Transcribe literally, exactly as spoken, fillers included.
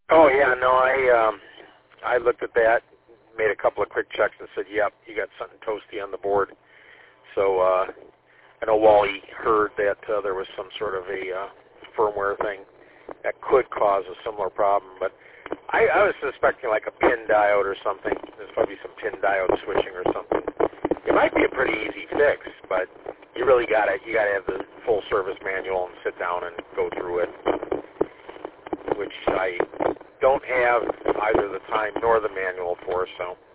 Oh yeah, no, I um, I looked at that, made a couple of quick checks, and said, "Yep, you got something toasty on the board." So uh, I know Wally heard that uh, there was some sort of a uh, firmware thing that could cause a similar problem, but I, I was suspecting like a pin diode or something. There's probably some pin diode switching or something. It might be a pretty easy fix, but you really got to you got to have the full service manual and sit down and go through it, which I don't have either the time nor the manual for. So